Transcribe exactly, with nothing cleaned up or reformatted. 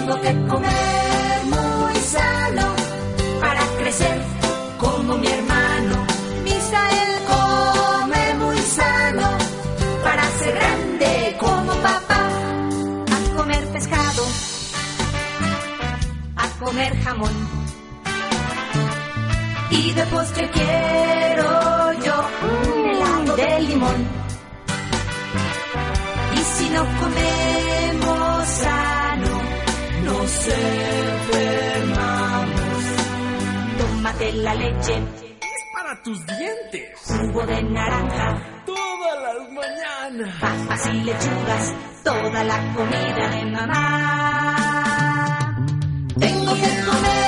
Tengo que comer muy sano para crecer como mi hermano. Misael come muy sano para ser grande como papá. A comer pescado, a comer jamón, y de postre quiero yo un helado de limón. Y si no comemos sano, nos enfermamos. Tómate la leche, es para tus dientes. Jugo de naranja, todas las mañanas. Papas y lechugas, toda la comida de mamá. Tengo que comer